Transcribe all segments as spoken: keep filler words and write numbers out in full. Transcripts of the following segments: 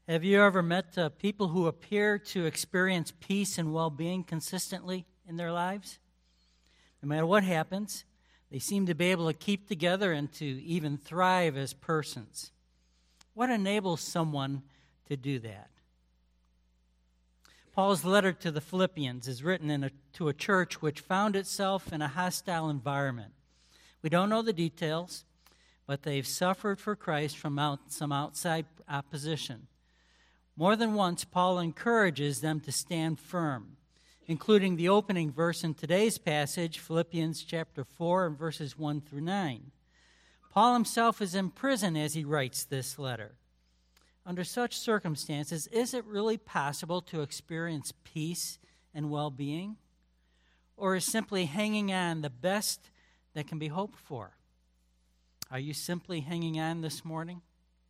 Have you ever met uh, people who appear to experience peace and well-being consistently in their lives? No matter what happens, they seem to be able to keep together and to even thrive as persons. What enables someone to do that? Paul's letter to the Philippians is written in a, to a church which found itself in a hostile environment. We don't know the details, but they've suffered for Christ from out, some outside opposition. More than once, Paul encourages them to stand firm, including the opening verse in today's passage, Philippians chapter four, and verses one through nine. Paul himself is in prison as he writes this letter. Under such circumstances, is it really possible to experience peace and well-being? Or is simply hanging on the best that can be hoped for? Are you simply hanging on this morning?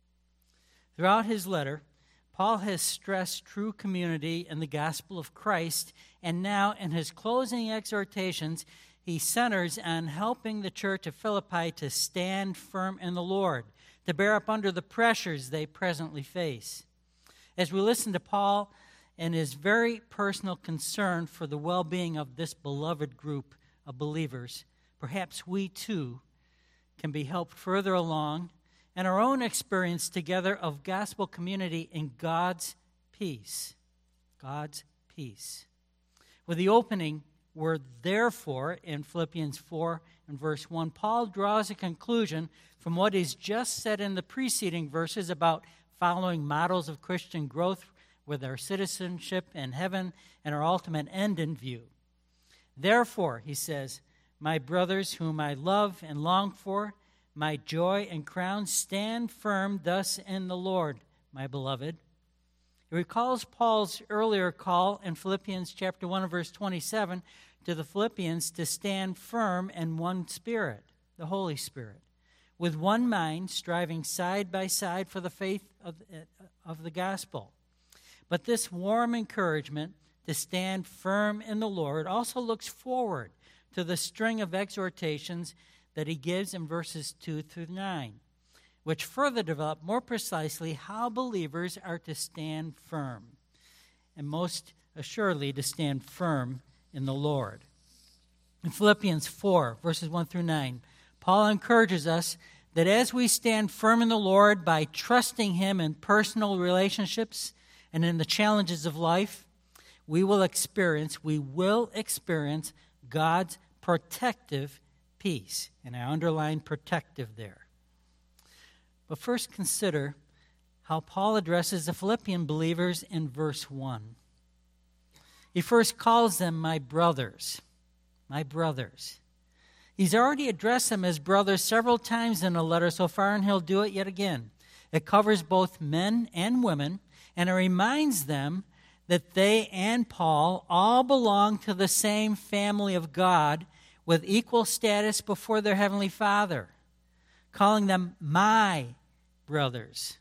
Throughout his letter, Paul has stressed true community in the gospel of Christ, and now in his closing exhortations, he centers on helping the church of Philippi to stand firm in the Lord, to bear up under the pressures they presently face. As we listen to Paul and his very personal concern for the well-being of this beloved group of believers, perhaps we too can be helped further along in our own experience together of gospel community in God's peace. God's peace. With the opening word therefore in Philippians four and verse one, Paul draws a conclusion from what he's just said in the preceding verses about following models of Christian growth with our citizenship in heaven and our ultimate end in view. Therefore, he says, my brothers whom I love and long for, my joy and crown, stand firm thus in the Lord, my beloved. It recalls Paul's earlier call in Philippians chapter one and verse twenty-seven to the Philippians to stand firm in one Spirit, the Holy Spirit, with one mind, striving side by side for the faith of, of the gospel. But this warm encouragement to stand firm in the Lord also looks forward to the string of exhortations that he gives in verses two through nine, which further develop more precisely how believers are to stand firm, and most assuredly to stand firm in the Lord. In Philippians four, verses one through nine, Paul encourages us that as we stand firm in the Lord by trusting him in personal relationships and in the challenges of life, we will experience, we will experience God's protective peace. And I underline protective there. But first consider how Paul addresses the Philippian believers in verse one. He first calls them my brothers, my brothers. He's already addressed them as brothers several times in the letter so far, and he'll do it yet again. It covers both men and women, and it reminds them that they and Paul all belong to the same family of God with equal status before their Heavenly Father. Calling them my brothers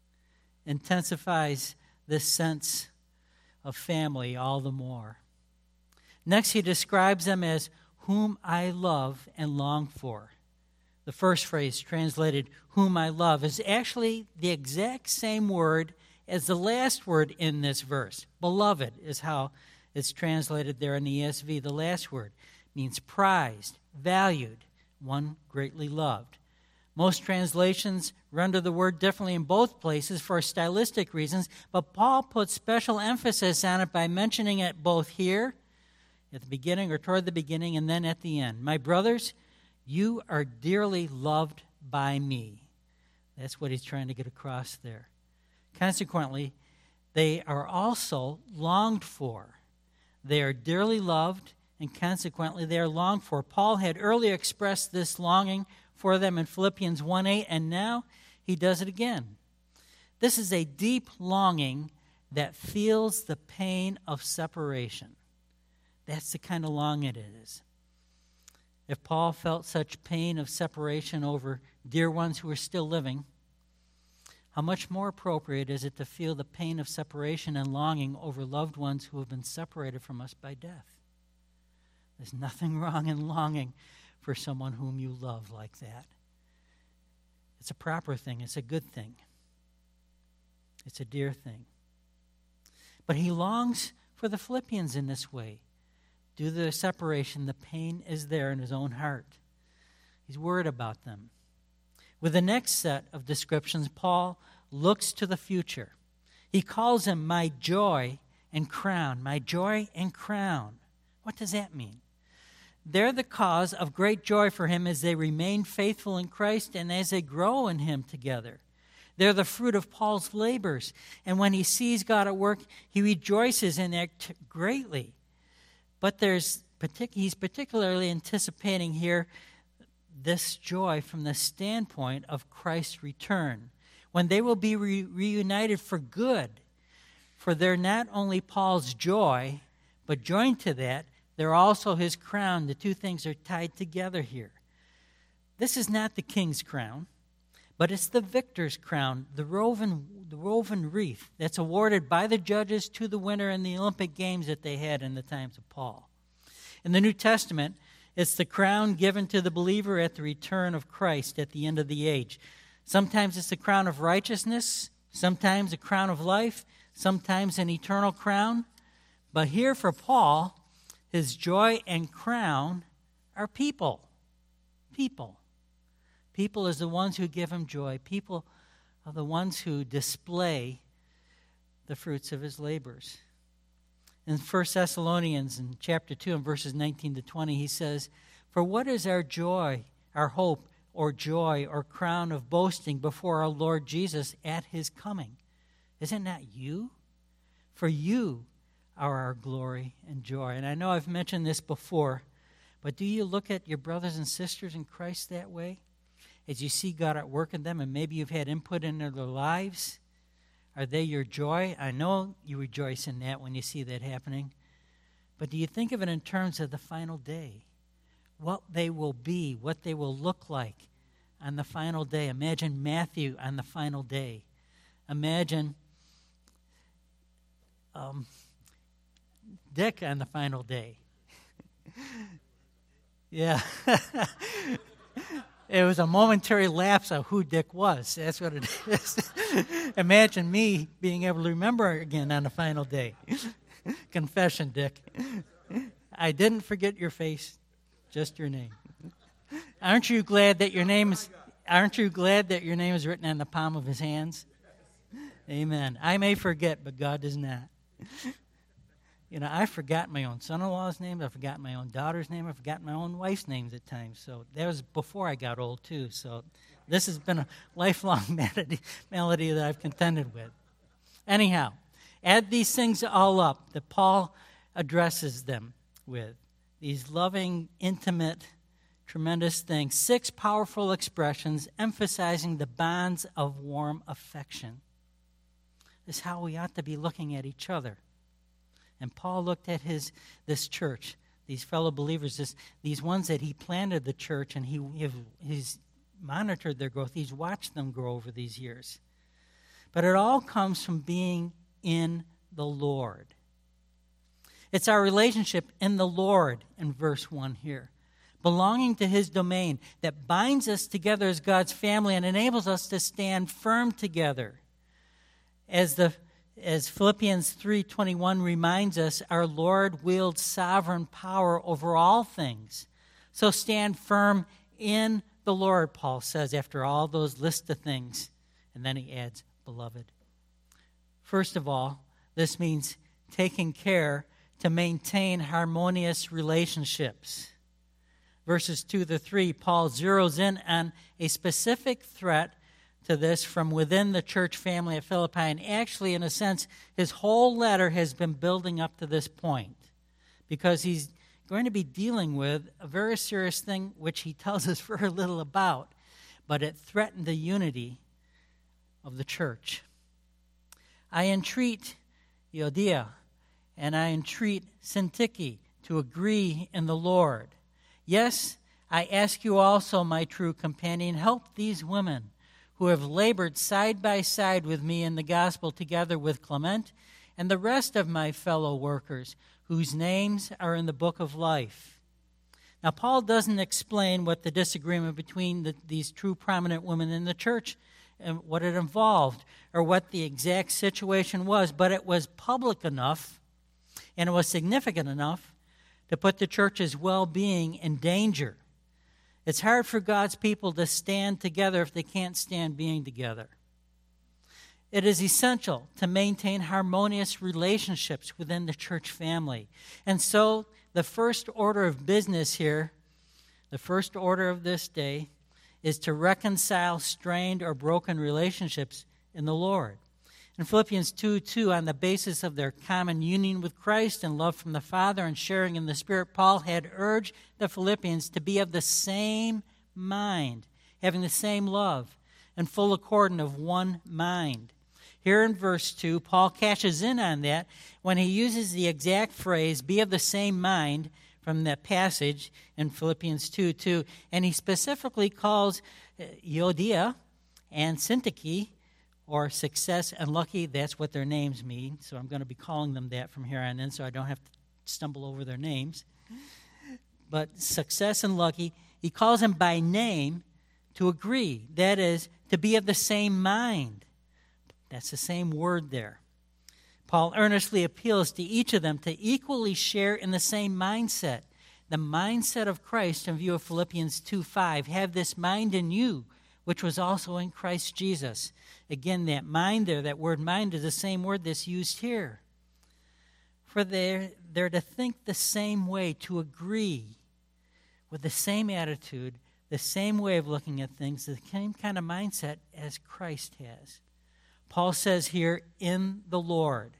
intensifies this sense of family all the more. Next, he describes them as whom I love and long for. The first phrase, translated whom I love, is actually the exact same word as the last word in this verse. Beloved is how it's translated there in the E S V. The last word means prized, valued, one greatly loved. Most translations render the word differently in both places for stylistic reasons, but Paul puts special emphasis on it by mentioning it both here, at the beginning or toward the beginning, and then at the end. My brothers, you are dearly loved by me. That's what he's trying to get across there. Consequently, they are also longed for. They are dearly loved, and consequently they are longed for. Paul had earlier expressed this longing for them in Philippians one eight, and now he does it again. This is a deep longing that feels the pain of separation. That's the kind of longing it is. If Paul felt such pain of separation over dear ones who are still living, how much more appropriate is it to feel the pain of separation and longing over loved ones who have been separated from us by death? There's nothing wrong in longing for someone whom you love like that. It's a proper thing. It's a good thing. It's a dear thing. But he longs for the Philippians in this way. Due to the separation, the pain is there in his own heart. He's worried about them. With the next set of descriptions, Paul looks to the future. He calls them my joy and crown, my joy and crown. What does that mean? They're the cause of great joy for him as they remain faithful in Christ and as they grow in him together. They're the fruit of Paul's labors, and when he sees God at work, he rejoices in that t- greatly. But there's partic- he's particularly anticipating here this joy from the standpoint of Christ's return, when they will be re- reunited for good. For they're not only Paul's joy, but joined to that, they're also his crown. The two things are tied together here. This is not the king's crown, but it's the victor's crown, the woven, the woven wreath that's awarded by the judges to the winner in the Olympic Games that they had in the times of Paul. In the New Testament, it's the crown given to the believer at the return of Christ at the end of the age. Sometimes it's the crown of righteousness, sometimes a crown of life, sometimes an eternal crown. But here for Paul, his joy and crown are people. People. People is the ones who give him joy. People are the ones who display the fruits of his labors. In First Thessalonians in chapter two and verses nineteen to twenty, he says, "For what is our joy, our hope, or joy, or crown of boasting before our Lord Jesus at his coming? Is it not you? For you are our glory and joy." And I know I've mentioned this before, but do you look at your brothers and sisters in Christ that way? As you see God at work in them, and maybe you've had input into their lives, are they your joy? I know you rejoice in that when you see that happening. But do you think of it in terms of the final day? What they will be, what they will look like on the final day. Imagine Matthew on the final day. Imagine um, Dick on the final day. Yeah. It was a momentary lapse of who Dick was. That's what it is. Imagine me being able to remember again on the final day. Confession, Dick. I didn't forget your face, just your name. Aren't you glad that your name is aren't you glad that your name is written on the palm of his hands? Amen. I may forget, but God does not. You know, I forgot my own son-in-law's name. I forgot my own daughter's name. I forgot my own wife's names at times. So that was before I got old, too. So this has been a lifelong melody, melody that I've contended with. Anyhow, add these things all up that Paul addresses them with. These loving, intimate, tremendous things. Six powerful expressions emphasizing the bonds of warm affection. This is how we ought to be looking at each other. And Paul looked at his this church, these fellow believers, this, these ones that he planted the church, and he he's monitored their growth. He's watched them grow over these years. But it all comes from being in the Lord. It's our relationship in the Lord in verse one here, belonging to his domain, that binds us together as God's family and enables us to stand firm together. As the As Philippians three twenty-one reminds us, our Lord wields sovereign power over all things. So stand firm in the Lord, Paul says, after all those list of things. And then he adds, beloved. First of all, this means taking care to maintain harmonious relationships. Verses two to three, Paul zeroes in on a specific threat to this from within the church family at Philippi. And actually, in a sense, his whole letter has been building up to this point, because he's going to be dealing with a very serious thing which he tells us very little about, but it threatened the unity of the church. I entreat Euodia and I entreat Syntyche to agree in the Lord. Yes, I ask you also, my true companion, help these women who have labored side by side with me in the gospel, together with Clement and the rest of my fellow workers, whose names are in the book of life. Now, Paul doesn't explain what the disagreement between the, these true prominent women in the church and what it involved or what the exact situation was, but it was public enough and it was significant enough to put the church's well-being in danger. It's hard for God's people to stand together if they can't stand being together. It is essential to maintain harmonious relationships within the church family. And so the first order of business here, the first order of this day, is to reconcile strained or broken relationships in the Lord. In Philippians two two, on the basis of their common union with Christ and love from the Father and sharing in the Spirit, Paul had urged the Philippians to be of the same mind, having the same love, and full accord and of one mind. Here in verse two, Paul cashes in on that when he uses the exact phrase, be of the same mind, from that passage in Philippians two two, and he specifically calls Euodia and Syntyche, or success and lucky, that's what their names mean, so I'm going to be calling them that from here on in so I don't have to stumble over their names. But success and lucky, he calls them by name to agree, that is, to be of the same mind. That's the same word there. Paul earnestly appeals to each of them to equally share in the same mindset, the mindset of Christ in view of Philippians two five. Have this mind in you, which was also in Christ Jesus. Again, that mind there, that word mind is the same word that's used here. For they're, they're to think the same way, to agree with the same attitude, the same way of looking at things, the same kind of mindset as Christ has. Paul says here, in the Lord,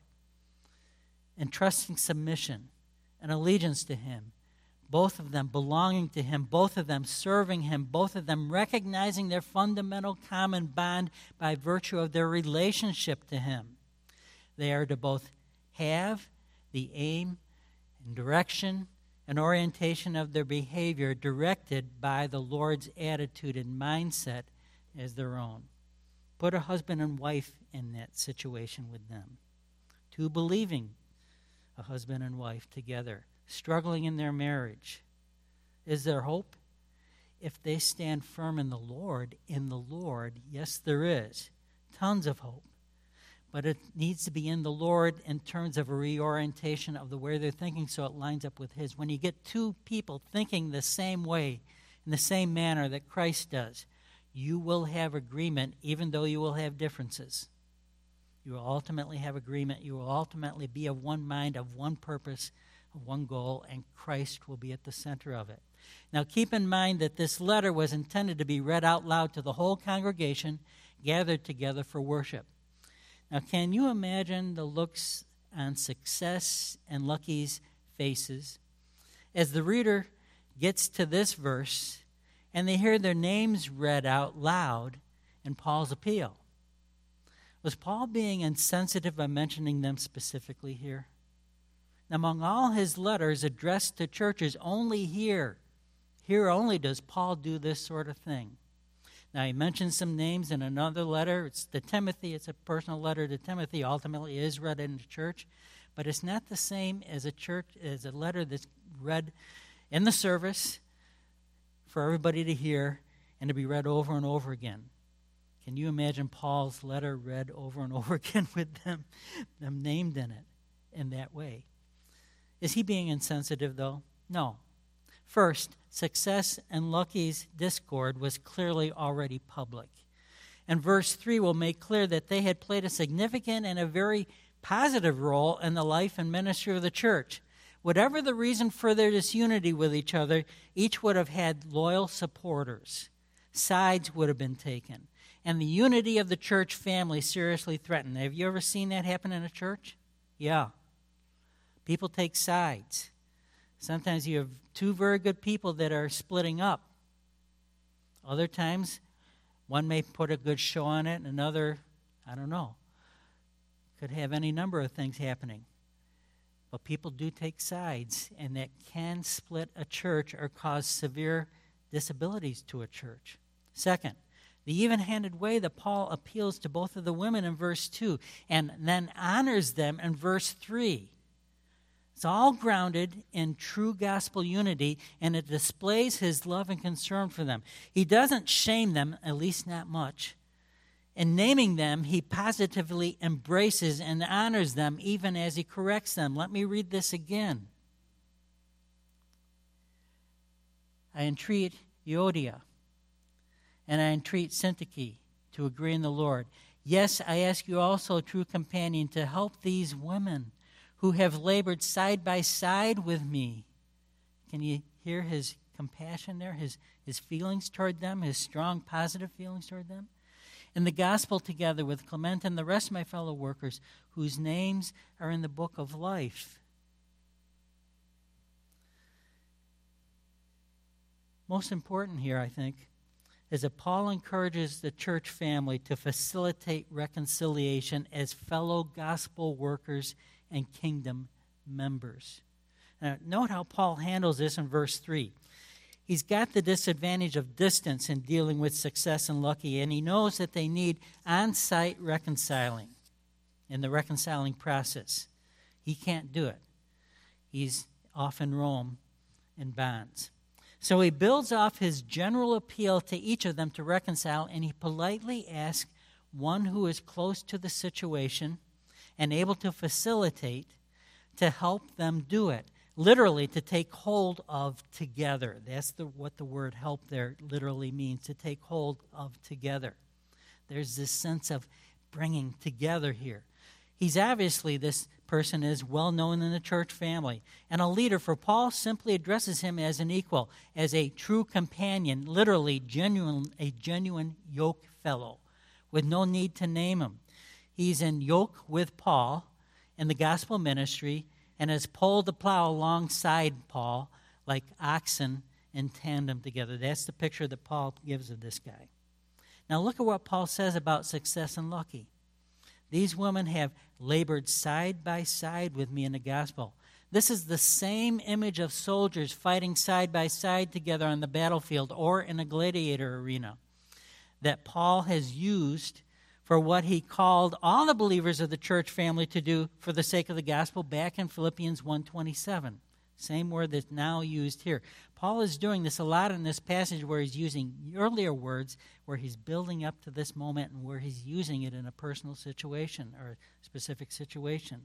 entrusting submission and allegiance to him, both of them belonging to him, both of them serving him, both of them recognizing their fundamental common bond by virtue of their relationship to him. They are to both have the aim and direction and orientation of their behavior directed by the Lord's attitude and mindset as their own. Put a husband and wife in that situation with them. Two believing, a husband and wife together, struggling in their marriage. Is there hope? If they stand firm in the Lord, in the Lord, yes, there is. Tons of hope. But it needs to be in the Lord in terms of a reorientation of the way they're thinking so it lines up with his. When you get two people thinking the same way, in the same manner that Christ does, you will have agreement even though you will have differences. You will ultimately have agreement. You will ultimately be of one mind, of one purpose, of one goal, and Christ will be at the center of it. Now keep in mind that this letter was intended to be read out loud to the whole congregation gathered together for worship. Now can you imagine the looks on Success and Lucky's faces as the reader gets to this verse and they hear their names read out loud in Paul's appeal? Was Paul being insensitive by mentioning them specifically here? Among all his letters addressed to churches, only here, here only does Paul do this sort of thing. Now, he mentions some names in another letter. It's to Timothy. It's a personal letter to Timothy. Ultimately, it is read in the church. But it's not the same as a church, as a letter that's read in the service for everybody to hear and to be read over and over again. Can you imagine Paul's letter read over and over again with them, them named in it in that way? Is he being insensitive, though? No. First, Success and Lucky's discord was clearly already public. And verse three will make clear that they had played a significant and a very positive role in the life and ministry of the church. Whatever the reason for their disunity with each other, each would have had loyal supporters. Sides would have been taken. And the unity of the church family seriously threatened. Have you ever seen that happen in a church? Yeah. People take sides. Sometimes you have two very good people that are splitting up. Other times, one may put a good show on it, and another, I don't know, could have any number of things happening. But people do take sides, and that can split a church or cause severe disabilities to a church. Second, the even-handed way that Paul appeals to both of the women in verse two and then honors them in verse three. It's all grounded in true gospel unity, and it displays his love and concern for them. He doesn't shame them, at least not much. In naming them, he positively embraces and honors them even as he corrects them. Let me read this again. I entreat Euodia, and I entreat Syntyche to agree in the Lord. Yes, I ask you also, true companion, to help these women who have labored side by side with me. Can you hear his compassion there, his, his feelings toward them, his strong positive feelings toward them? In the gospel together with Clement and the rest of my fellow workers whose names are in the book of life. Most important here, I think, is that Paul encourages the church family to facilitate reconciliation as fellow gospel workers and kingdom members. Now, note how Paul handles this in verse three. He's got the disadvantage of distance in dealing with Success and Lucky, and he knows that they need on-site reconciling in the reconciling process. He can't do it. He's off in Rome in bonds. So he builds off his general appeal to each of them to reconcile, and he politely asks one who is close to the situation and able to facilitate to help them do it. Literally, to take hold of together. That's the, what the word help there literally means, to take hold of together. There's this sense of bringing together here. He's obviously, this person is well known in the church family and a leader, for Paul simply addresses him as an equal, as a true companion, literally genuine, a genuine yoke fellow, with no need to name him. He's in yoke with Paul in the gospel ministry, and has pulled the plow alongside Paul like oxen in tandem together. That's the picture that Paul gives of this guy. Now look at what Paul says about Success and Lucky. These women have labored side by side with me in the gospel. This is the same image of soldiers fighting side by side together on the battlefield or in a gladiator arena that Paul has used for what he called all the believers of the church family to do for the sake of the gospel back in Philippians one twenty-seven. Same word that's now used here. Paul is doing this a lot in this passage where he's using earlier words, where he's building up to this moment and where he's using it in a personal situation or a specific situation.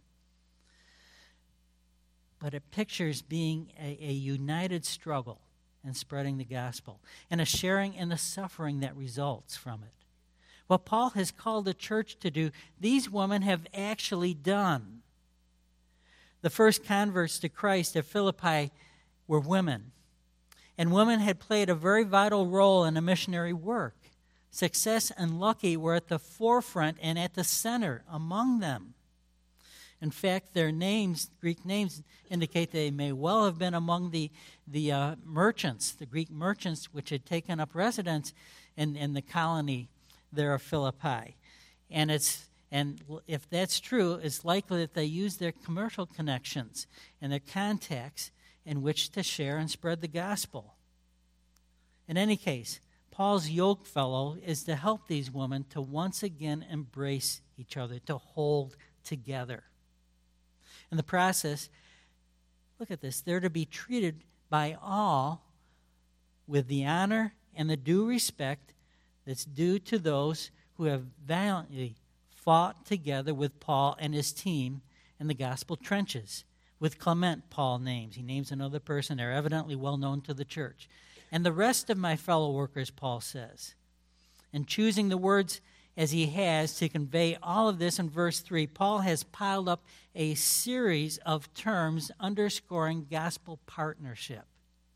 But it pictures being a, a united struggle in spreading the gospel and a sharing in the suffering that results from it. What Paul has called the church to do, these women have actually done. The first converts to Christ at Philippi were women, and women had played a very vital role in a missionary work. Success and Lucky were at the forefront and at the center among them. In fact, their names, Greek names, indicate they may well have been among the, the uh, merchants, the Greek merchants which had taken up residence in, in the colony there of Philippi. And it's and if that's true, it's likely that they used their commercial connections and their contacts in which to share and spread the gospel. In any case, Paul's yoke fellow is to help these women to once again embrace each other, to hold together. In the process, look at this, they're to be treated by all with the honor and the due respect that's due to those who have valiantly fought together with Paul and his team in the gospel trenches. With Clement, Paul names. He names another person. They're evidently well known to the church. And the rest of my fellow workers, Paul says. And choosing the words as he has to convey all of this in verse three, Paul has piled up a series of terms underscoring gospel partnership.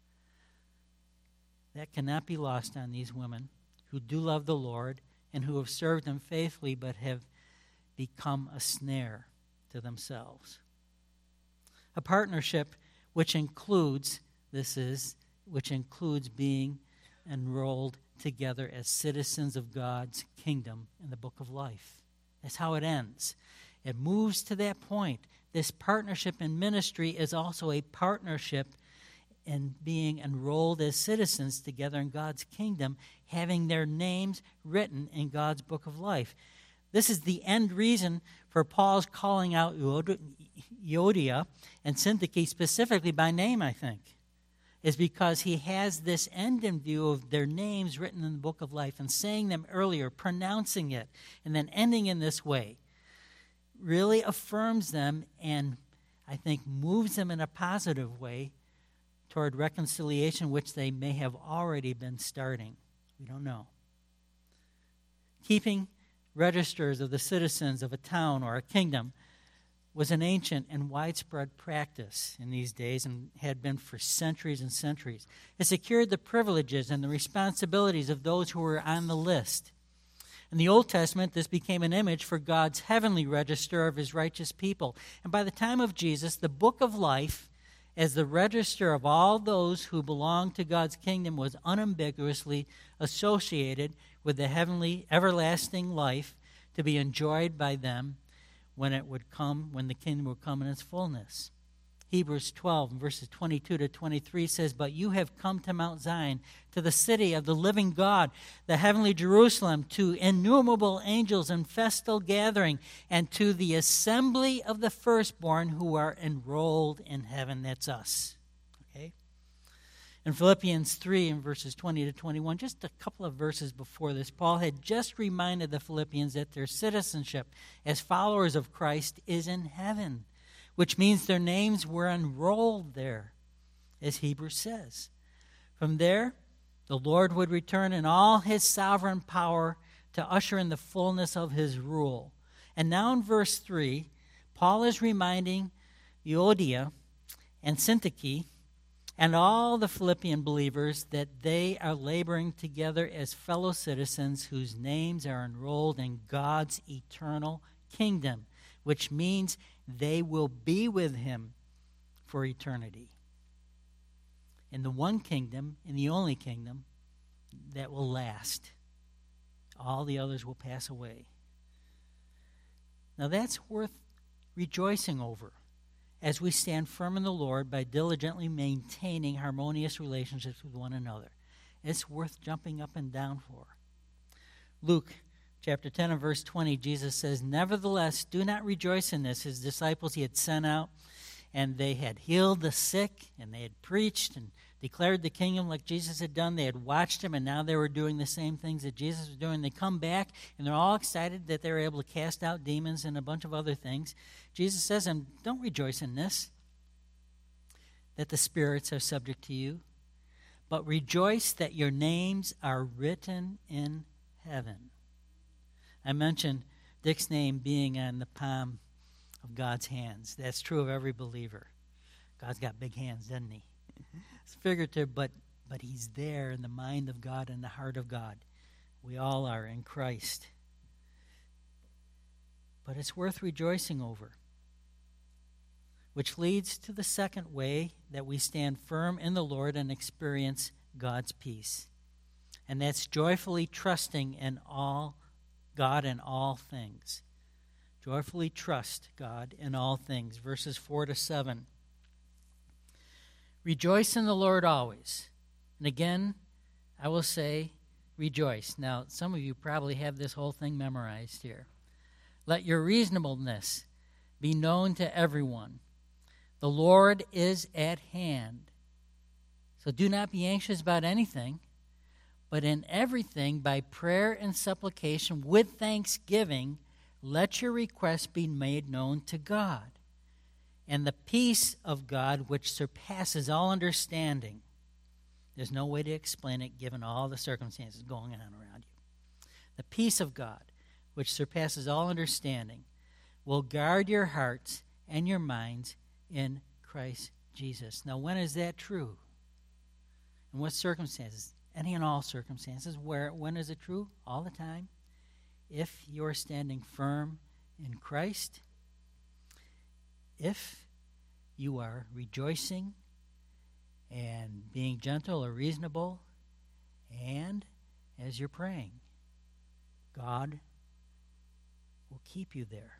That cannot be lost on these women who do love the Lord and who have served him faithfully but have become a snare to themselves. A partnership which includes, this is, which includes being enrolled together as citizens of God's kingdom in the book of life. That's how it ends. It moves to that point. This partnership in ministry is also a partnership in being enrolled as citizens together in God's kingdom, having their names written in God's book of life. This is the end reason for Paul's calling out Euodia and Syntyche specifically by name, I think. is because he has this end in view of their names written in the book of life, and saying them earlier, pronouncing it, and then ending in this way really affirms them and I think moves them in a positive way toward reconciliation, which they may have already been starting. We don't know. Keeping registers of the citizens of a town or a kingdom was an ancient and widespread practice in these days and had been for centuries and centuries. It secured the privileges and the responsibilities of those who were on the list. In the Old Testament, this became an image for God's heavenly register of his righteous people. And by the time of Jesus, the book of life, as the register of all those who belonged to God's kingdom, was unambiguously associated with the heavenly, everlasting life to be enjoyed by them when it would come, when the kingdom would come in its fullness. Hebrews twelve, verses twenty-two to twenty-three says, "But you have come to Mount Zion, to the city of the living God, the heavenly Jerusalem, to innumerable angels in festal gathering, and to the assembly of the firstborn who are enrolled in heaven." That's us. Okay? In Philippians three, in verses twenty to twenty-one, just a couple of verses before this, Paul had just reminded the Philippians that their citizenship as followers of Christ is in heaven, which means their names were enrolled there, as Hebrews says. From there, the Lord would return in all his sovereign power to usher in the fullness of his rule. And now in verse three, Paul is reminding Euodia and Syntyche and all the Philippian believers that they are laboring together as fellow citizens whose names are enrolled in God's eternal kingdom, which means they will be with him for eternity. In the one kingdom, in the only kingdom, that will last. All the others will pass away. Now that's worth rejoicing over as we stand firm in the Lord by diligently maintaining harmonious relationships with one another. It's worth jumping up and down for. Luke chapter ten and verse twenty, Jesus says, "Nevertheless, do not rejoice in this." His disciples he had sent out, and they had healed the sick, and they had preached and declared the kingdom like Jesus had done. They had watched him, and now they were doing the same things that Jesus was doing. They come back, and they're all excited that they were able to cast out demons and a bunch of other things. Jesus says, and don't rejoice in this, that the spirits are subject to you, but rejoice that your names are written in heaven. I mentioned Dick's name being on the palm of God's hands. That's true of every believer. God's got big hands, doesn't he? It's figurative, but, but he's there in the mind of God and the heart of God. We all are in Christ. But it's worth rejoicing over. Which leads to the second way that we stand firm in the Lord and experience God's peace. And that's joyfully trusting in all God in all things. Joyfully trust God in all things. Verses four to seven. Rejoice in the Lord always. And again, I will say, rejoice. Now, some of you probably have this whole thing memorized here. Let your reasonableness be known to everyone. The Lord is at hand. So do not be anxious about anything, but in everything, by prayer and supplication, with thanksgiving, let your requests be made known to God. And the peace of God, which surpasses all understanding, there's no way to explain it given all the circumstances going on around you. The peace of God, which surpasses all understanding, will guard your hearts and your minds in Christ Jesus. Now, when is that true? In what circumstances? Any and all circumstances. Where? When is it true? All the time. If you're standing firm in Christ, if you are rejoicing and being gentle or reasonable, and as you're praying, God will keep you there.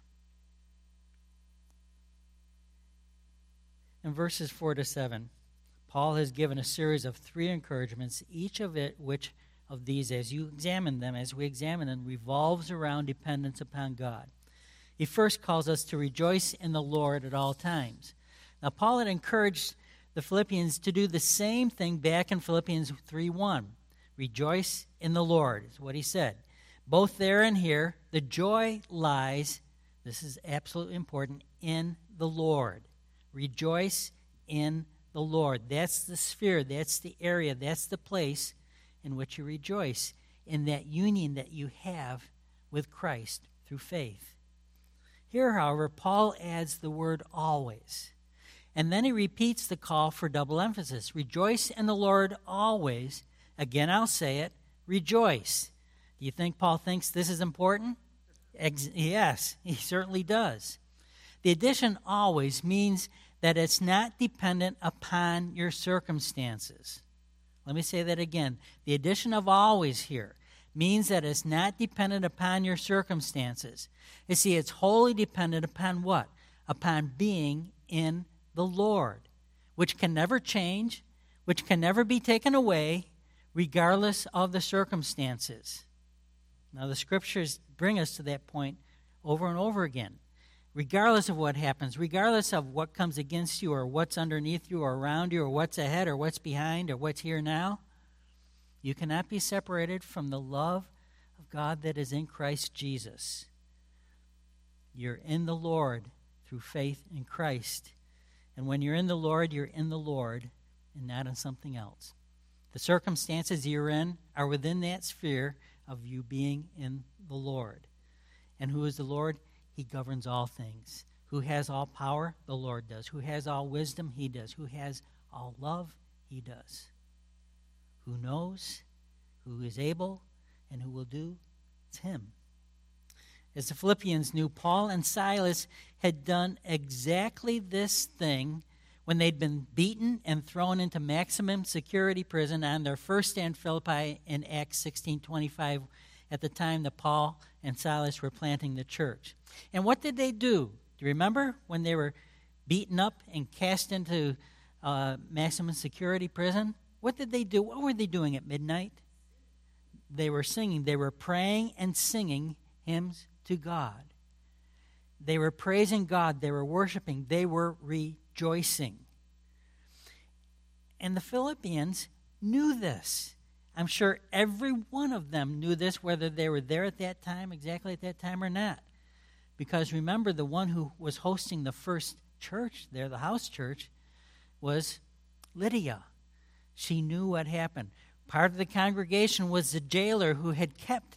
In verses four to seven, Paul has given a series of three encouragements, each of it which of these, as you examine them, as we examine them, revolves around dependence upon God. He first calls us to rejoice in the Lord at all times. Now, Paul had encouraged the the Philippians to do the same thing back in Philippians three one. Rejoice in the Lord is what he said. Both there and here, the joy lies, this is absolutely important, in the Lord. Rejoice in the Lord. That's the sphere, that's the area, that's the place in which you rejoice, in that union that you have with Christ through faith. Here, however, Paul adds the word always. And then he repeats the call for double emphasis. Rejoice in the Lord always. Again, I'll say it, rejoice. Do you think Paul thinks this is important? Ex- yes, he certainly does. The addition always means that it's not dependent upon your circumstances. Let me say that again. The addition of always here means that it's not dependent upon your circumstances. You see, it's wholly dependent upon what? Upon being in the Lord, which can never change, which can never be taken away, regardless of the circumstances. Now, the scriptures bring us to that point over and over again. Regardless of what happens, regardless of what comes against you or what's underneath you or around you or what's ahead or what's behind or what's here now, you cannot be separated from the love of God that is in Christ Jesus. You're in the Lord through faith in Christ. And when you're in the Lord, you're in the Lord and not in something else. The circumstances you're in are within that sphere of you being in the Lord. And who is the Lord? He governs all things. Who has all power? The Lord does. Who has all wisdom? He does. Who has all love? He does. Who knows? Who is able? And who will do? It's him. As the Philippians knew, Paul and Silas had done exactly this thing when they'd been beaten and thrown into maximum security prison on their first day in Philippi in Acts sixteen twenty-five, at the time that Paul and Silas were planting the church. And what did they do? Do you remember when they were beaten up and cast into uh, maximum security prison? What did they do? What were they doing at midnight? They were singing. They were praying and singing hymns to God. They were praising God. They were worshiping. They were rejoicing. And the Philippians knew this. I'm sure every one of them knew this, whether they were there at that time, exactly at that time or not. Because remember, the one who was hosting the first church there, the house church, was Lydia. She knew what happened. Part of the congregation was the jailer who had kept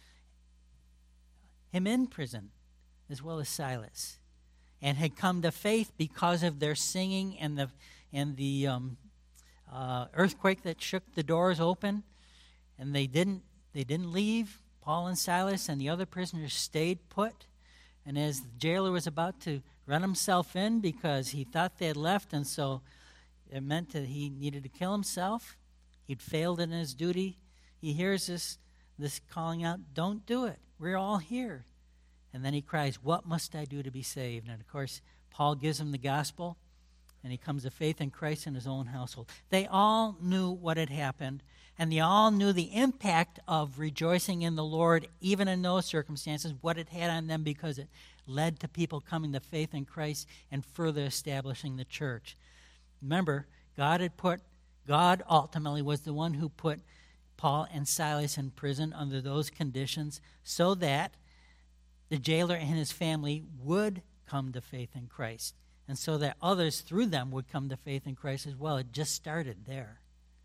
him in prison, as well as Silas, and had come to faith because of their singing and the and the um, uh, earthquake that shook the doors open. And they didn't they didn't leave. Paul and Silas and the other prisoners stayed put. And as the jailer was about to run himself in because he thought they had left, and so it meant that he needed to kill himself, he'd failed in his duty. He hears this this calling out, "Don't do it. We're all here." And then he cries, "What must I do to be saved?" And of course, Paul gives him the gospel, and he comes to faith in Christ in his own household. They all knew what had happened, and they all knew the impact of rejoicing in the Lord, even in those circumstances, what it had on them, because it led to people coming to faith in Christ and further establishing the church. Remember, God had put, God ultimately was the one who put Paul and Silas in prison under those conditions so that the jailer and his family would come to faith in Christ, and so that others through them would come to faith in Christ as well. It just started there.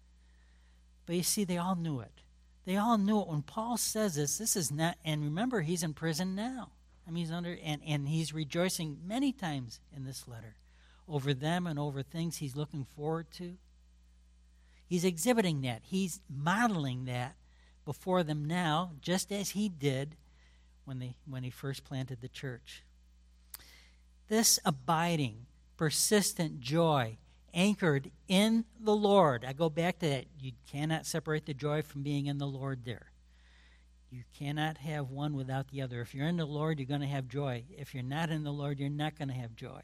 But you see, they all knew it. They all knew it. When Paul says this, this is not, and remember, he's in prison now. I mean, he's under, and, and he's rejoicing many times in this letter over them and over things he's looking forward to. He's exhibiting that. He's modeling that before them now, just as he did when they when he first planted the church. This abiding, persistent joy anchored in the Lord. I go back to that. You cannot separate the joy from being in the Lord there. You cannot have one without the other. If you're in the Lord, you're going to have joy. If you're not in the Lord, you're not going to have joy.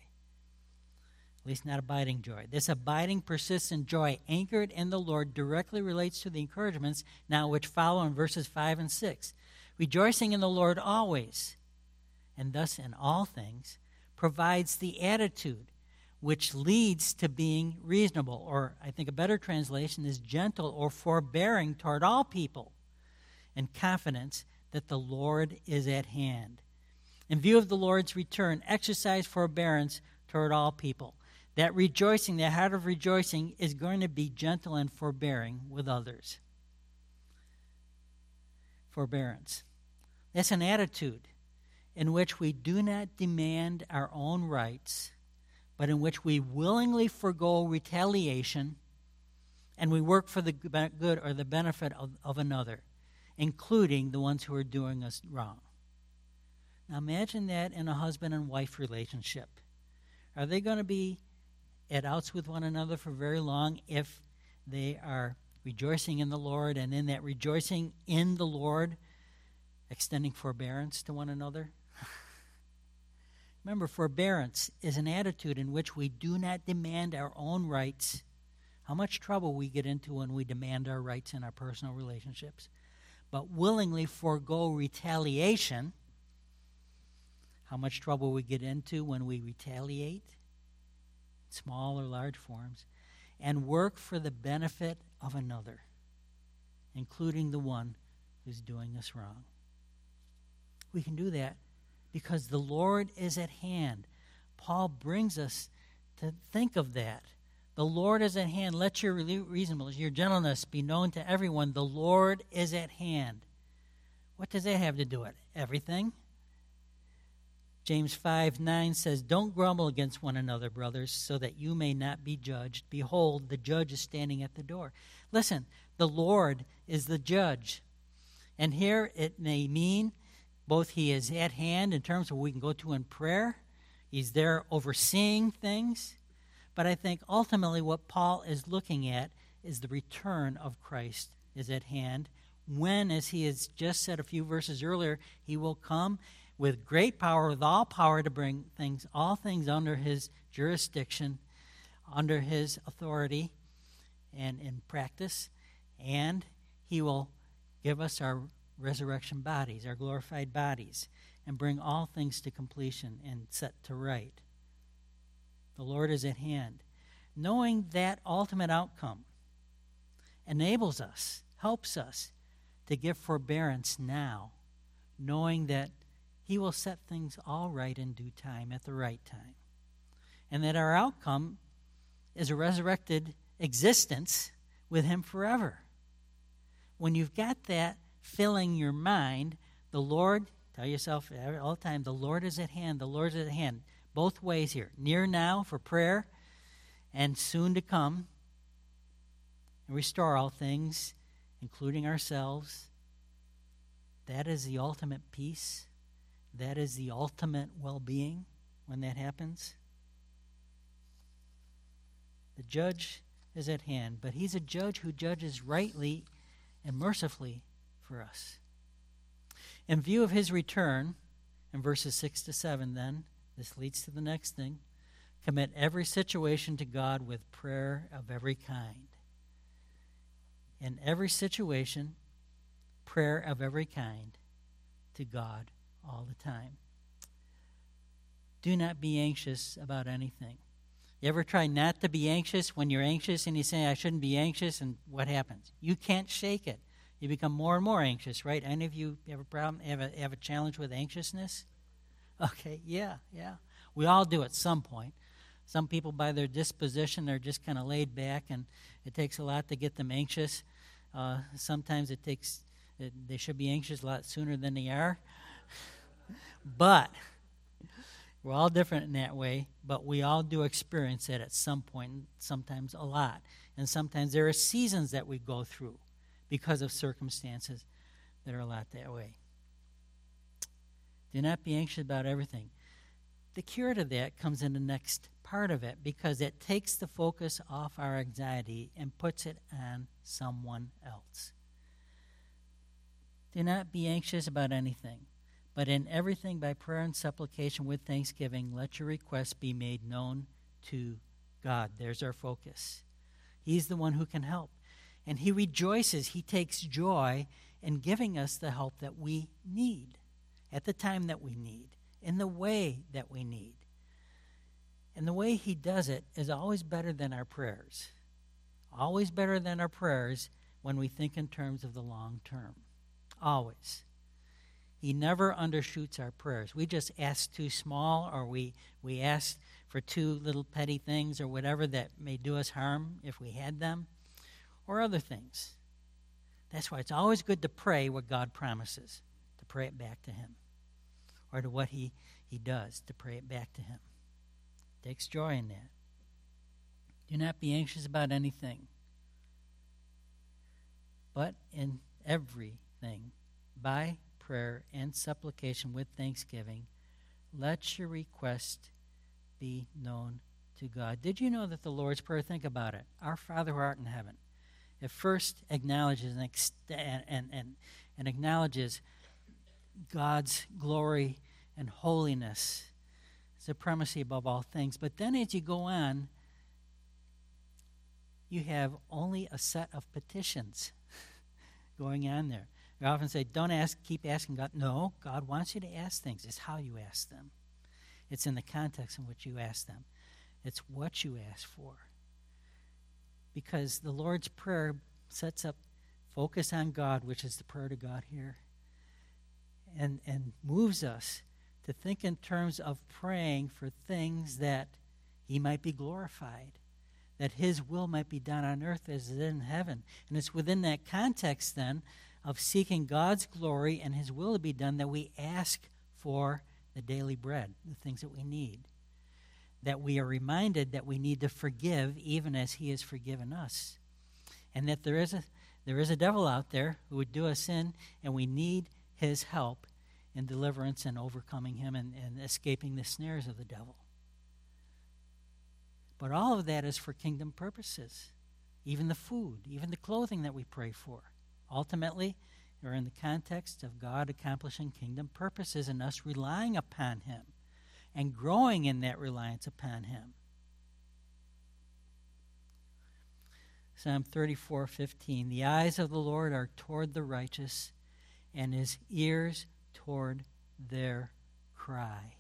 At least not abiding joy. This abiding, persistent joy anchored in the Lord directly relates to the encouragements now which follow in verses five and six. Rejoicing in the Lord always, and thus in all things, provides the attitude which leads to being reasonable. Or I think a better translation is gentle or forbearing toward all people, and confidence that the Lord is at hand. In view of the Lord's return, exercise forbearance toward all people. That rejoicing, that heart of rejoicing, is going to be gentle and forbearing with others. Forbearance. That's an attitude in which we do not demand our own rights, but in which we willingly forego retaliation and we work for the good or the benefit of, of another, including the ones who are doing us wrong. Now imagine that in a husband and wife relationship. Are they going to be at outs with one another for very long if they are rejoicing in the Lord, and in that rejoicing in the Lord, extending forbearance to one another? Remember, forbearance is an attitude in which we do not demand our own rights. How much trouble we get into when we demand our rights in our personal relationships, but willingly forego retaliation. How much trouble we get into when we retaliate, small or large forms, and work for the benefit of another, including the one who's doing us wrong. We can do that because the Lord is at hand. Paul brings us to think of that. The Lord is at hand. Let your reasonableness, your gentleness be known to everyone. The Lord is at hand. What does that have to do with it? Everything. James five nine says, "Don't grumble against one another, brothers, so that you may not be judged. Behold, the judge is standing at the door." Listen, the Lord is the judge. And here it may mean both he is at hand in terms of what we can go to in prayer. He's there overseeing things. But I think ultimately what Paul is looking at is the return of Christ is at hand. When, as he has just said a few verses earlier, he will come with great power, with all power to bring things, all things under his jurisdiction, under his authority and in practice. And he will give us our resurrection bodies, our glorified bodies, and bring all things to completion and set to right. The Lord is at hand. Knowing that ultimate outcome enables us, helps us to give forbearance now, knowing that he will set things all right in due time, at the right time. And that our outcome is a resurrected existence with him forever. When you've got that filling your mind, the Lord, tell yourself all the time, the Lord is at hand, the Lord is at hand. Both ways here. Near now for prayer, and soon to come and restore all things, including ourselves. That is the ultimate peace. That is the ultimate well-being when that happens. The judge is at hand, but he's a judge who judges rightly and mercifully for us. In view of his return, in verses six to seven then, this leads to the next thing. Commit every situation to God with prayer of every kind. In every situation, prayer of every kind to God all the time. Do not be anxious about anything. You ever try not to be anxious when you're anxious and you say, I shouldn't be anxious, and what happens? You can't shake it. You become more and more anxious, right? Any of you have a problem, have a, have a challenge with anxiousness? Okay, yeah, yeah. We all do at some point. Some people, by their disposition, they're just kind of laid back, and it takes a lot to get them anxious. Uh, sometimes it takes, it, they should be anxious a lot sooner than they are. But we're all different in that way, but we all do experience it at some point, sometimes a lot. And sometimes there are seasons that we go through because of circumstances that are a lot that way. Do not be anxious about everything. The cure to that comes in the next part of it, because it takes the focus off our anxiety and puts it on someone else. Do not be anxious about anything, but in everything by prayer and supplication with thanksgiving, let your requests be made known to God. There's our focus. He's the one who can help. And he rejoices, he takes joy in giving us the help that we need, at the time that we need, in the way that we need. And the way he does it is always better than our prayers. Always better than our prayers when we think in terms of the long term. Always. He never undershoots our prayers. We just ask too small, or we, we ask for two little petty things or whatever that may do us harm if we had them, or other things. That's why it's always good to pray what God promises, to pray it back to him, or to what he, he does, to pray it back to him. Takes joy in that. Do not be anxious about anything, but in everything, by prayer and supplication with thanksgiving, let your request be known to God. Did you know that the Lord's Prayer, think about it, our Father who art in heaven, it first acknowledges and, ex- and, and, and acknowledges God's glory and holiness, supremacy above all things. But then as you go on, you have only a set of petitions going on there. We often say, don't ask, keep asking God. No, God wants you to ask things. It's how you ask them. It's in the context in which you ask them. It's what you ask for. Because the Lord's Prayer sets up focus on God, which is the prayer to God here, and, and moves us to think in terms of praying for things that he might be glorified, that his will might be done on earth as it is in heaven. And it's within that context, then, of seeking God's glory and his will to be done that we ask for the daily bread, the things that we need. That we are reminded that we need to forgive even as he has forgiven us. And that there is a there is a devil out there who would do us in, and we need his help in deliverance and overcoming him and, and escaping the snares of the devil. But all of that is for kingdom purposes. Even the food, even the clothing that we pray for. Ultimately, we're in the context of God accomplishing kingdom purposes and us relying upon him and growing in that reliance upon him. Psalm thirty-four fifteen, the eyes of the Lord are toward the righteous, and his ears toward their cry.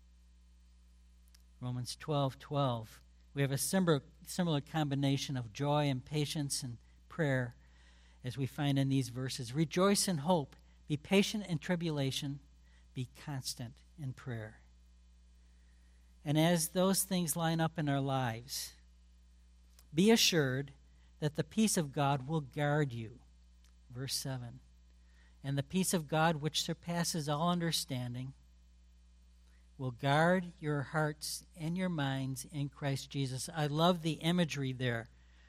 Romans twelve twelve, we have a similar, similar combination of joy and patience and prayer as we find in these verses. Rejoice in hope, be patient in tribulation, be constant in prayer. And as those things line up in our lives, be assured that the peace of God will guard you. Verse seven. And the peace of God, which surpasses all understanding, will guard your hearts and your minds in Christ Jesus. I love the imagery there.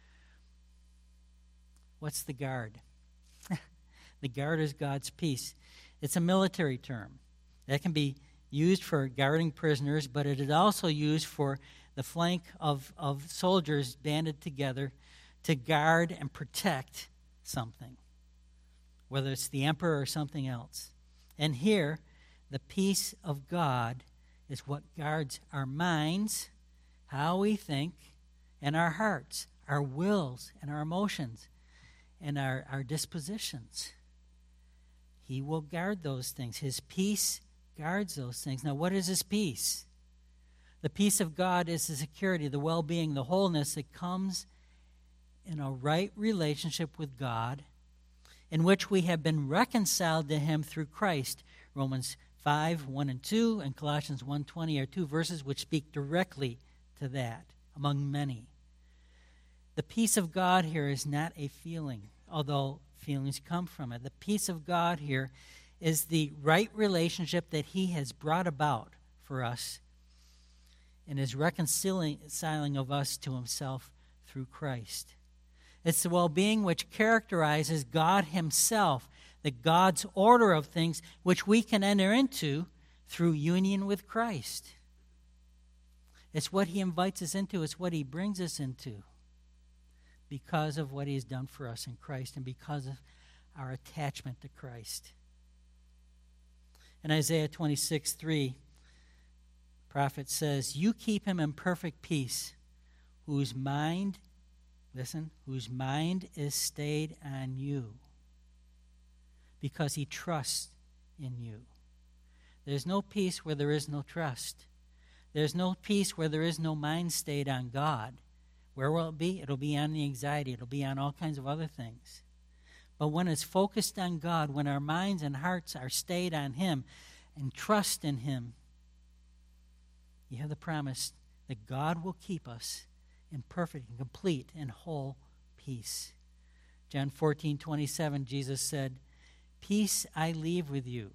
What's the guard? The guard is God's peace. It's a military term that can be used for guarding prisoners, but it is also used for the flank of, of soldiers banded together to guard and protect something, whether it's the emperor or something else. And here, the peace of God is what guards our minds, how we think, and our hearts, our wills and our emotions, and our, our dispositions. He will guard those things. His peace guards those things. Now, what is his peace? The peace of God is the security, the well-being, the wholeness that comes in a right relationship with God, in which we have been reconciled to him through Christ. Romans five, one and two, and Colossians one twenty are two verses which speak directly to that, among many. The peace of God here is not a feeling, although feelings come from it. The peace of God here is the right relationship that he has brought about for us and is reconciling of us to himself through Christ. It's the well-being which characterizes God himself, the God's order of things which we can enter into through union with Christ. It's what he invites us into. It's what he brings us into because of what he has done for us in Christ and because of our attachment to Christ. In Isaiah twenty-six three, the prophet says, you keep him in perfect peace, whose mind, listen, whose mind is stayed on you, because he trusts in you. There's no peace where there is no trust. There's no peace where there is no mind stayed on God. Where will it be? It'll be on the anxiety. It'll be on all kinds of other things. But when it's focused on God, when our minds and hearts are stayed on Him and trust in Him, you have the promise that God will keep us in perfect and complete and whole peace. John fourteen twenty-seven, Jesus said, "Peace I leave with you.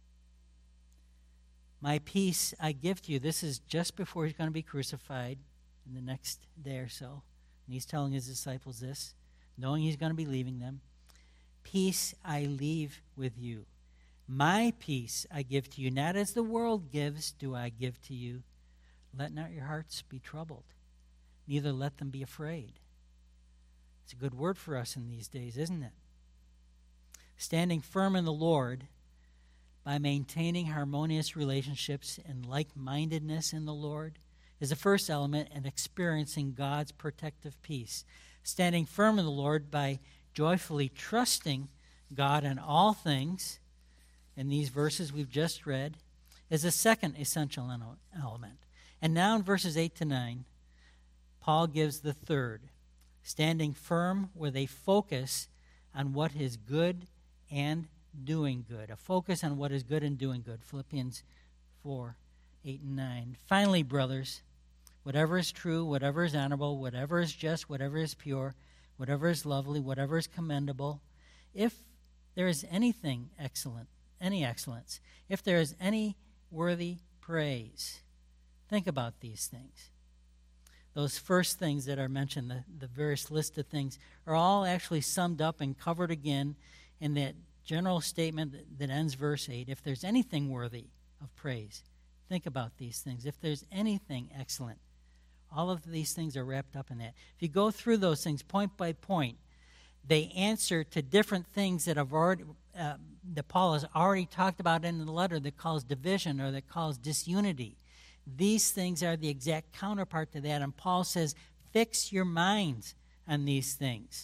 My peace I give to you." This is just before He's going to be crucified in the next day or so. And He's telling His disciples this, knowing He's going to be leaving them. "Peace I leave with you. My peace I give to you. Not as the world gives do I give to you. Let not your hearts be troubled, neither let them be afraid." It's a good word for us in these days, isn't it? Standing firm in the Lord by maintaining harmonious relationships and like-mindedness in the Lord is the first element in experiencing God's protective peace. Standing firm in the Lord by joyfully trusting God in all things, in these verses we've just read, is a second essential element. And now in verses eight to nine, Paul gives the third, standing firm with a focus on what is good and doing good. A focus on what is good and doing good. Philippians four, eight, and nine. Finally, brothers, whatever is true, whatever is honorable, whatever is just, whatever is pure, whatever is lovely, whatever is commendable, if there is anything excellent, any excellence, if there is any worthy praise, think about these things. Those first things that are mentioned, the, the various list of things, are all actually summed up and covered again in that general statement that, that ends verse eight. If there's anything worthy of praise, think about these things. If there's anything excellent, all of these things are wrapped up in that. If you go through those things point by point, they answer to different things that have already uh, that Paul has already talked about in the letter that cause division or that cause disunity. These things are the exact counterpart to that, and Paul says, fix your minds on these things.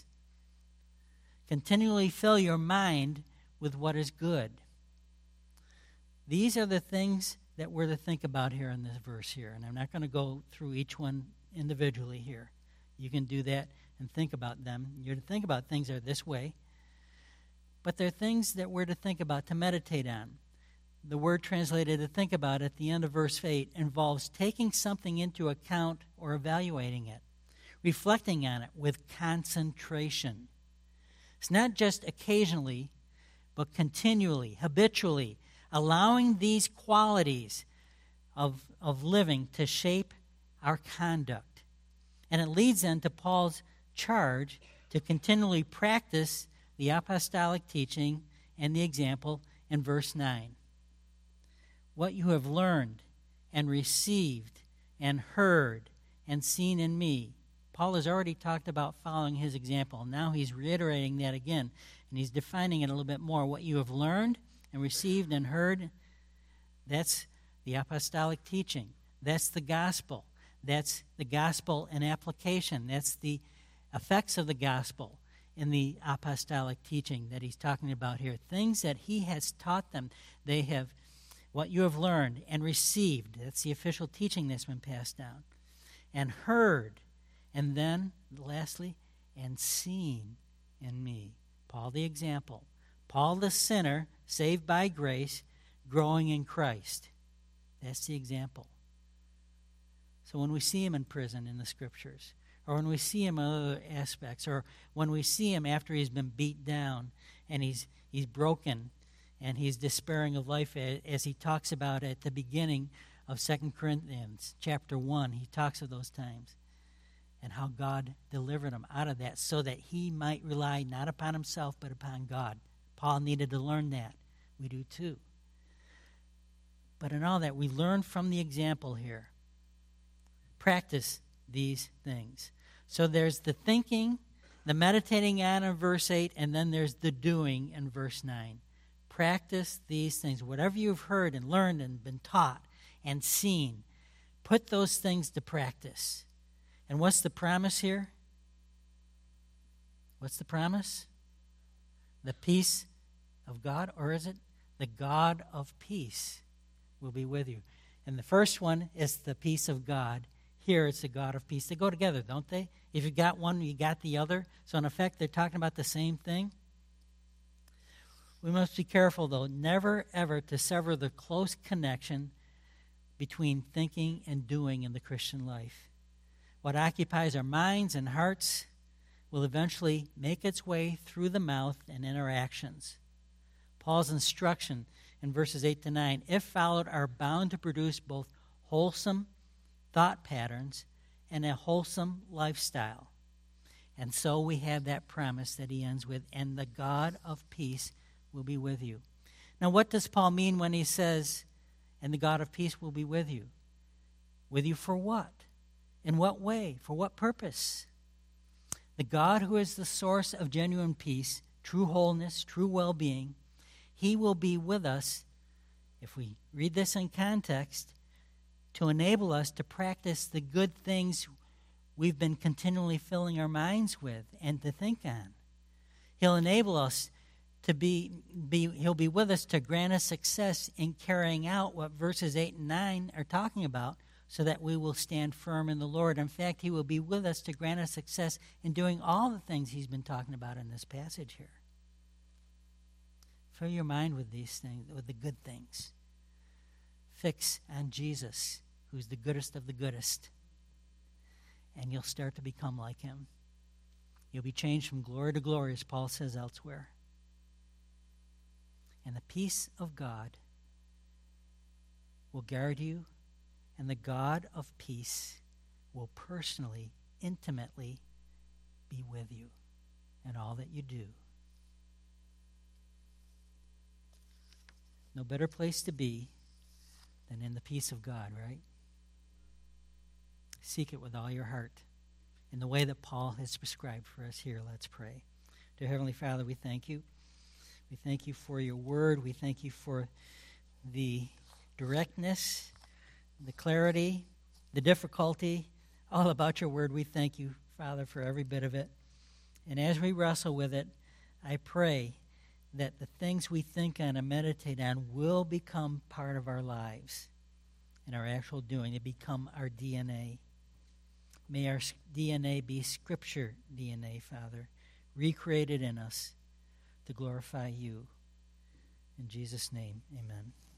Continually fill your mind with what is good. These are the things that we're to think about here in this verse here, and I'm not going to go through each one individually here. You can do that and think about them. You're to think about things that are this way, but they're things that we're to think about, to meditate on. The word translated to think about at the end of verse eight involves taking something into account or evaluating it, reflecting on it with concentration. It's not just occasionally, but continually, habitually, allowing these qualities of, of living to shape our conduct. And it leads then to Paul's charge to continually practice the apostolic teaching and the example in verse nine. What you have learned and received and heard and seen in me. Paul has already talked about following his example. Now he's reiterating that again, and he's defining it a little bit more. What you have learned and received and heard, that's the apostolic teaching. That's the gospel. That's the gospel in application. That's the effects of the gospel in the apostolic teaching that he's talking about here. Things that he has taught them. They have, what you have learned and received. That's the official teaching that's been passed down. And heard. And then, lastly, and seen in me. Paul the example. Paul the sinner, saved by grace, growing in Christ. That's the example. So when we see him in prison in the Scriptures, or when we see him in other aspects, or when we see him after he's been beat down and he's he's broken and he's despairing of life, as he talks about at the beginning of Second Corinthians chapter one, he talks of those times and how God delivered him out of that so that he might rely not upon himself but upon God. Paul needed to learn that. We do too. But in all that, we learn from the example here. Practice these things. So there's the thinking, the meditating on in verse eight, and then there's the doing in verse nine. Practice these things. Whatever you've heard and learned and been taught and seen, put those things to practice. And what's the promise here? What's the promise? The peace of God, or is it the God of peace will be with you? And the first one is the peace of God. Here it's the God of peace. They go together, don't they? If you got one, you got the other. So in effect, they're talking about the same thing. We must be careful, though, never ever to sever the close connection between thinking and doing in the Christian life. What occupies our minds and hearts will eventually make its way through the mouth and interactions. Paul's instruction in verses eight to nine, if followed, are bound to produce both wholesome thought patterns and a wholesome lifestyle. And so we have that promise that he ends with, and the God of peace will be with you. Now, what does Paul mean when he says, and the God of peace will be with you? With you for what? In what way? For what purpose? The God who is the source of genuine peace, true wholeness, true well-being, he will be with us, if we read this in context, to enable us to practice the good things we've been continually filling our minds with and to think on. He'll enable us to be, be he'll be with us to grant us success in carrying out what verses eight and nine are talking about, so that we will stand firm in the Lord. In fact, he will be with us to grant us success in doing all the things he's been talking about in this passage here. Fill your mind with these things, with the good things. Fix on Jesus, who's the goodest of the goodest. And you'll start to become like him. You'll be changed from glory to glory, as Paul says elsewhere. And the peace of God will guard you, and the God of peace will personally, intimately be with you in all that you do. No better place to be than in the peace of God, right? Seek it with all your heart in the way that Paul has prescribed for us here. Let's pray. Dear Heavenly Father, we thank you. We thank you for your word. We thank you for the directness, the clarity, the difficulty, all about your word. We thank you, Father, for every bit of it. And as we wrestle with it, I pray that the things we think on and meditate on will become part of our lives and our actual doing. They become our D N A. May our D N A be Scripture D N A, Father, recreated in us to glorify you. In Jesus' name, amen.